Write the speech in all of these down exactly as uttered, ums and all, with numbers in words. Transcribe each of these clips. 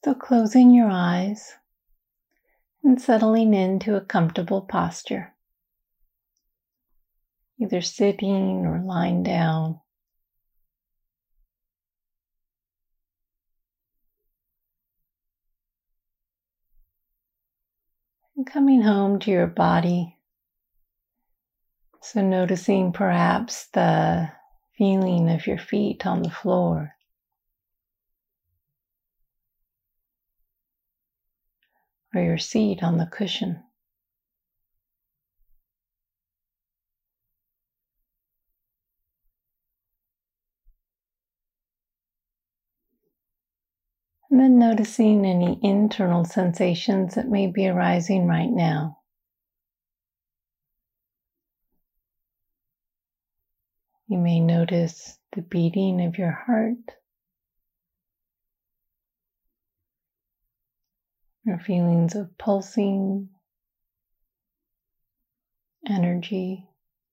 So closing your eyes and settling into a comfortable posture, either sitting or lying down. And coming home to your body. So noticing perhaps the feeling of your feet on the floor. Or your seat on the cushion. And then noticing any internal sensations that may be arising right now. You may notice the beating of your heart, or feelings of pulsing energy.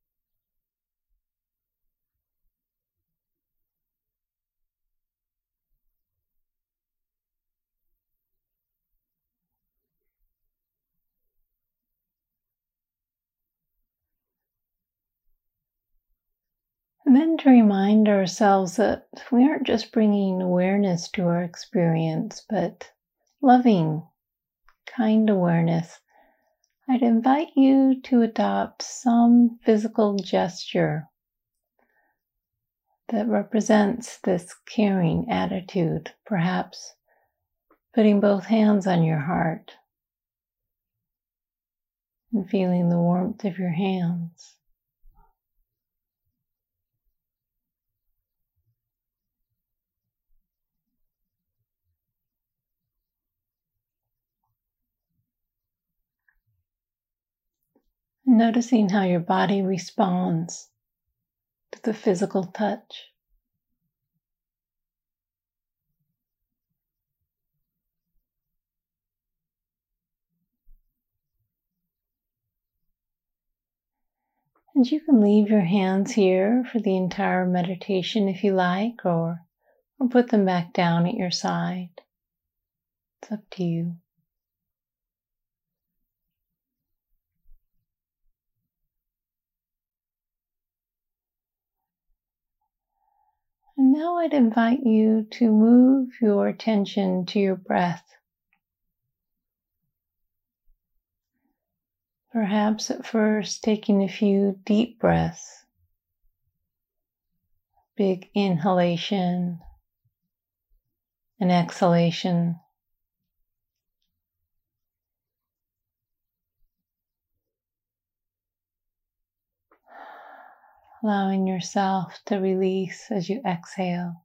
And then to remind ourselves that we aren't just bringing awareness to our experience, but loving, kind awareness. I'd invite you to adopt some physical gesture that represents this caring attitude, perhaps putting both hands on your heart and feeling the warmth of your hands. And noticing how your body responds to the physical touch. And you can leave your hands here for the entire meditation if you like, or, or put them back down at your side. It's up to you. And now I'd invite you to move your attention to your breath. Perhaps at first taking a few deep breaths. Big inhalation and exhalation. Allowing yourself to release as you exhale.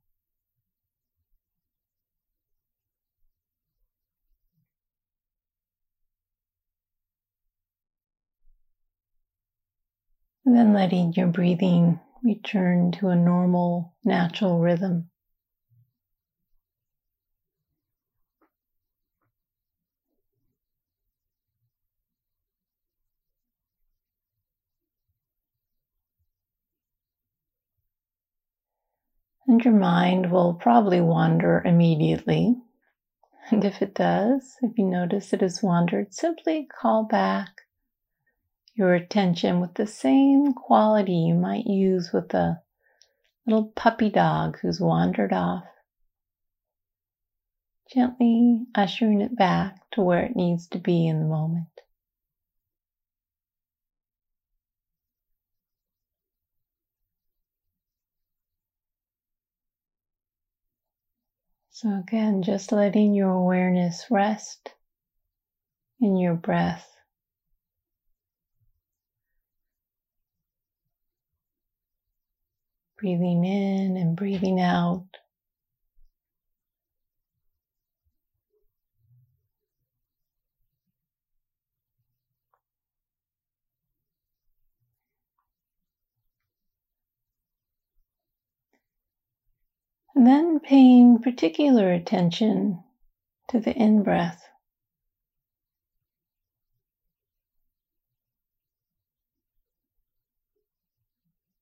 And then letting your breathing return to a normal, natural rhythm. And your mind will probably wander immediately. And if it does, if you notice it has wandered, simply call back your attention with the same quality you might use with a little puppy dog who's wandered off. Gently ushering it back to where it needs to be in the moment. So again, just letting your awareness rest in your breath. Breathing in and breathing out. And then paying particular attention to the in-breath.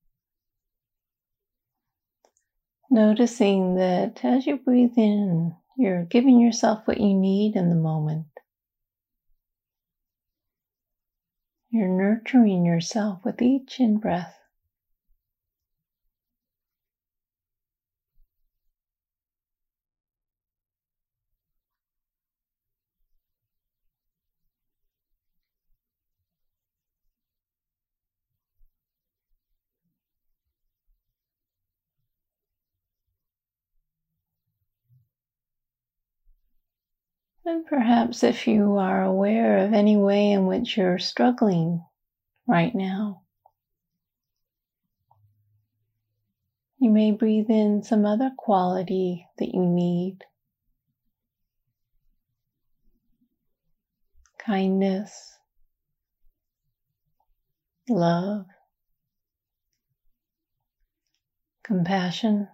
Noticing that as you breathe in, You're giving yourself what you need in the moment. You're nurturing yourself with each in-breath. And perhaps if you are aware of any way in which you're struggling right now, you may breathe in some other quality that you need. Kindness, love, compassion.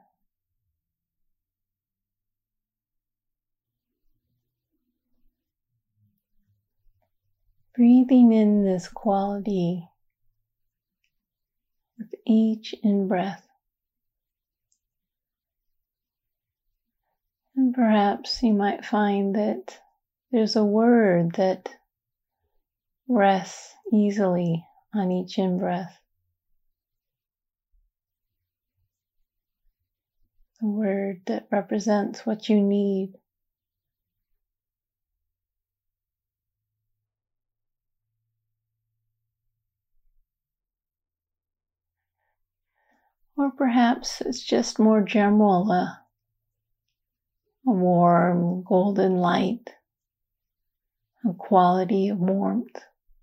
Breathing in this quality with each in-breath. And perhaps you might find that there's a word that rests easily on each in-breath. A word that represents what you need. Or perhaps it's just more general, a, a warm golden light, a quality of warmth.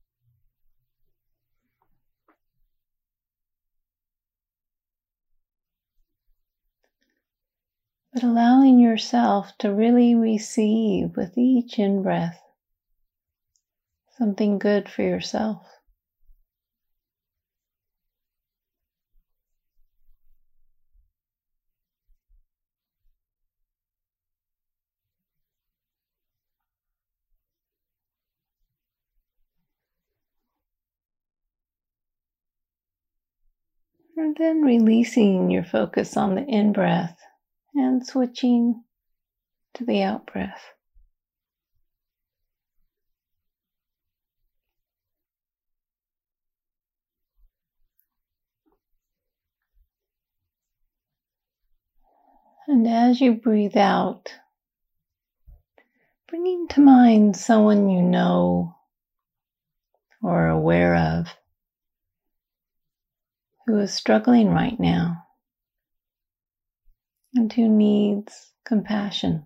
But allowing yourself to really receive with each in-breath something good for yourself. And then releasing your focus on the in-breath and switching to the out-breath. And as you breathe out, bringing to mind someone you know or are aware of who is struggling right now and who needs compassion.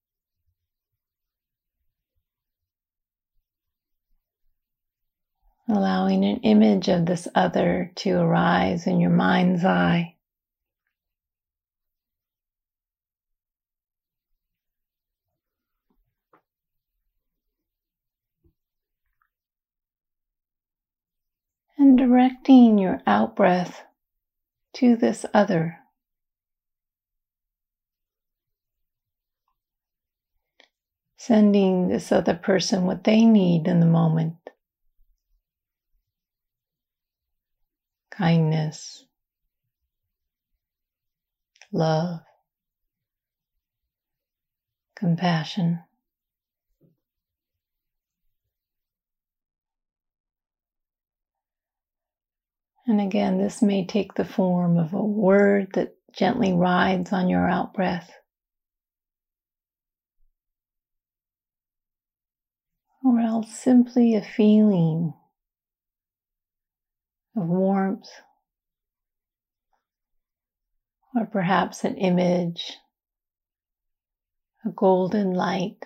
Allowing an image of this other to arise in your mind's eye. And directing your out-breath to this other. Sending this other person what they need in the moment. Kindness, love, compassion. And again, this may take the form of a word that gently rides on your out-breath, or else simply a feeling of warmth, or perhaps an image, a golden light.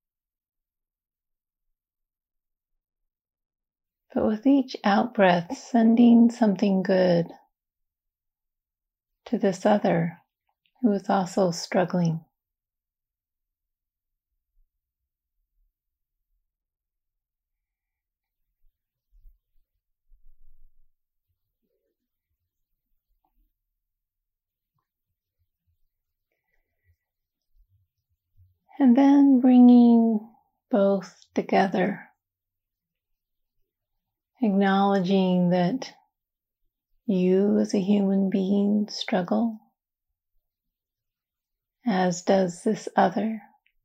But with each out-breath, sending something good to this other who is also struggling. And then bringing both together, acknowledging that you as a human being struggle, as does this other.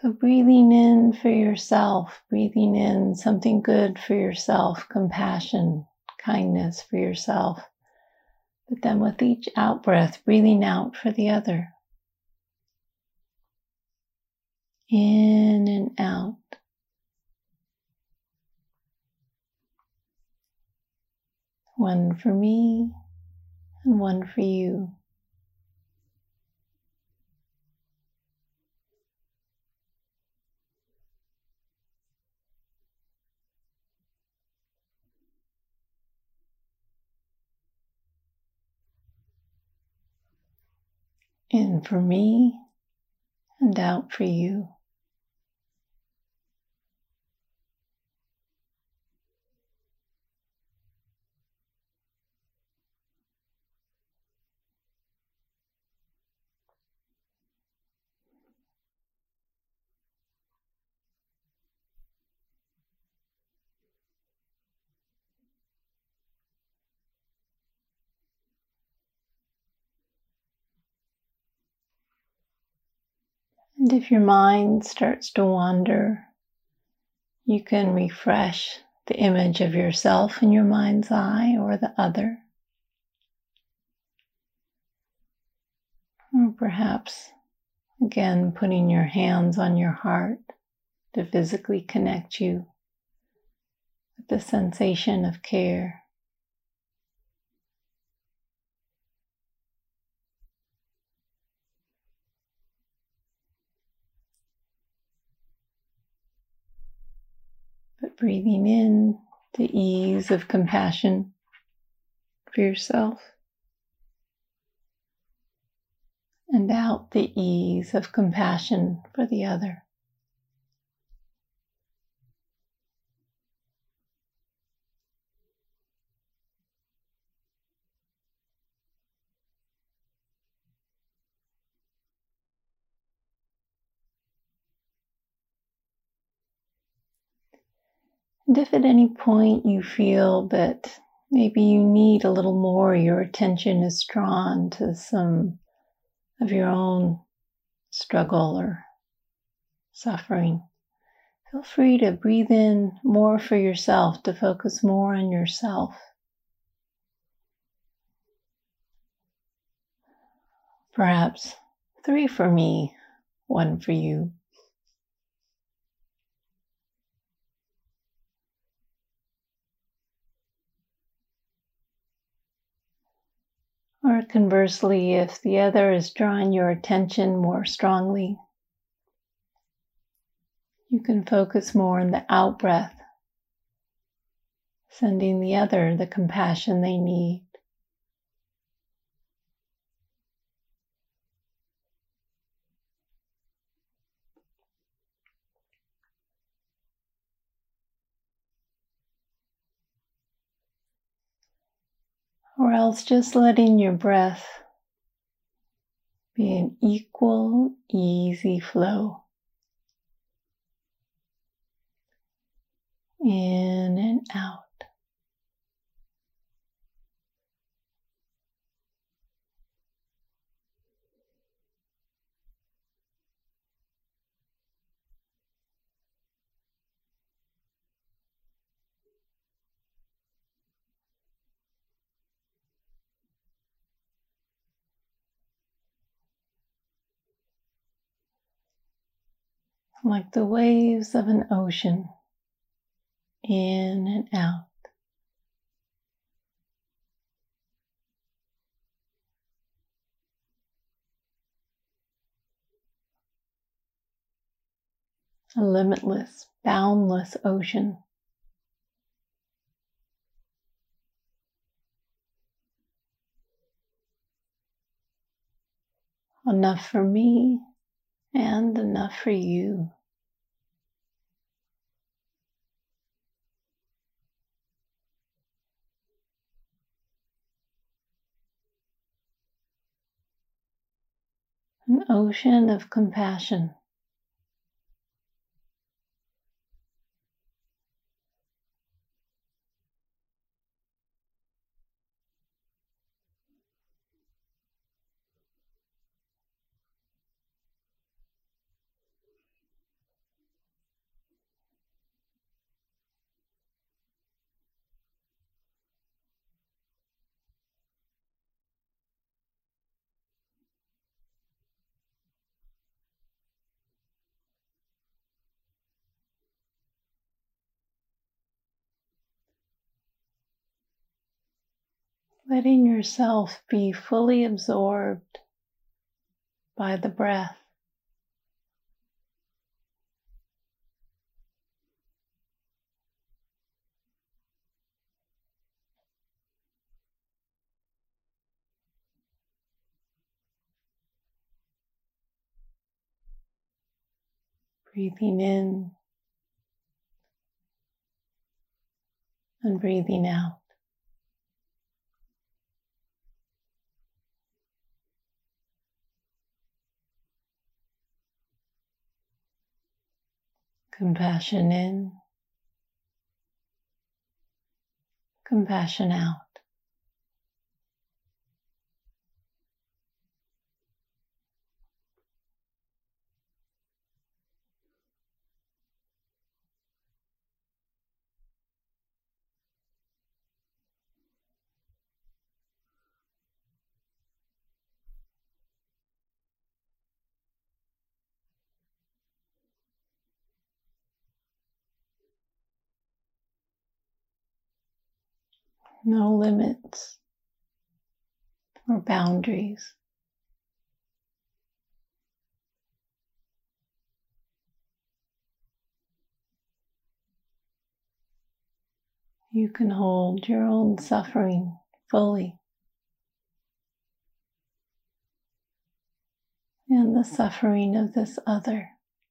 So breathing in for yourself, breathing in something good for yourself, compassion, kindness for yourself. But then with each out breath, breathing out for the other. In and out. One for me and one for you. In for me and out for you. And if your mind starts to wander, you can refresh the image of yourself in your mind's eye or the other. Or perhaps, again, putting your hands on your heart to physically connect you with the sensation of care. But breathing in the ease of compassion for yourself, and out the ease of compassion for the other. And if at any point you feel that maybe you need a little more, your attention is drawn to some of your own struggle or suffering, feel free to breathe in more for yourself, to focus more on yourself. Perhaps three for me, one for you. Or conversely, if the other is drawing your attention more strongly, you can focus more on the out breath, sending the other the compassion they need. Or else just letting your breath be an equal, easy flow. In and out. Like the waves of an ocean, in and out. A limitless, boundless ocean. Enough for me and enough for you. An ocean of compassion. letting yourself be fully absorbed by the breath. Breathing in and breathing out. Compassion in, compassion out. No limits or boundaries. You can hold your own suffering fully and the suffering of this other.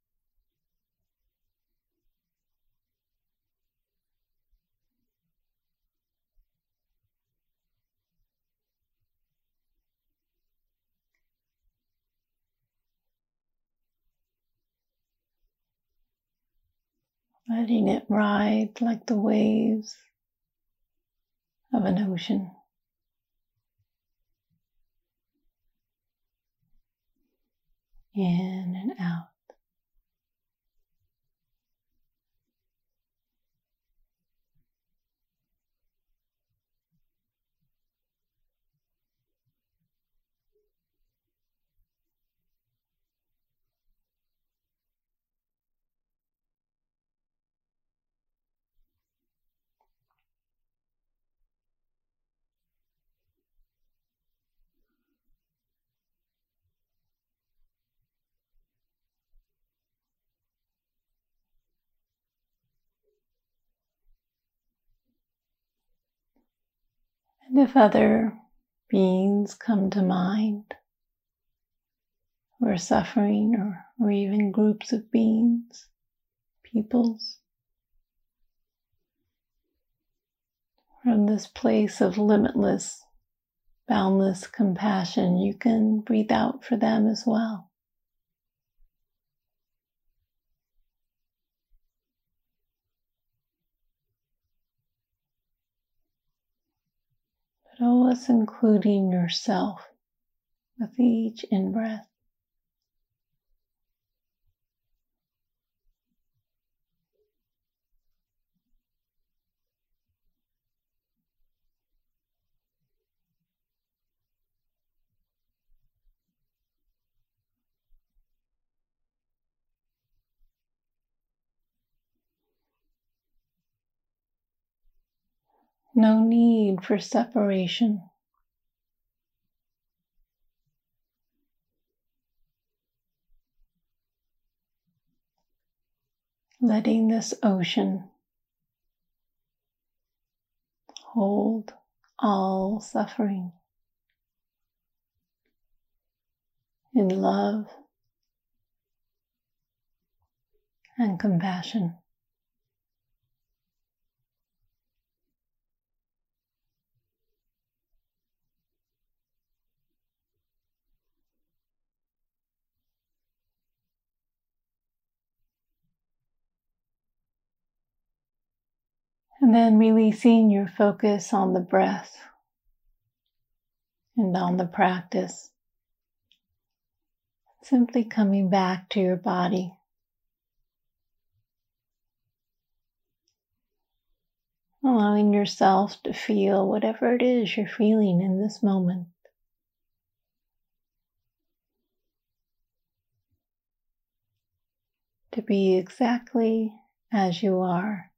Letting it ride like the waves of an ocean. In and out. And if other beings come to mind, who are suffering, or, or even groups of beings, peoples, from this place of limitless, boundless compassion, you can breathe out for them as well. But always including yourself with each in-breath. No need for separation. Letting this ocean hold all suffering in love and compassion. And then releasing your focus on the breath and on the practice. Simply coming back to your body. Allowing yourself to feel whatever it is you're feeling in this moment. To be exactly as you are.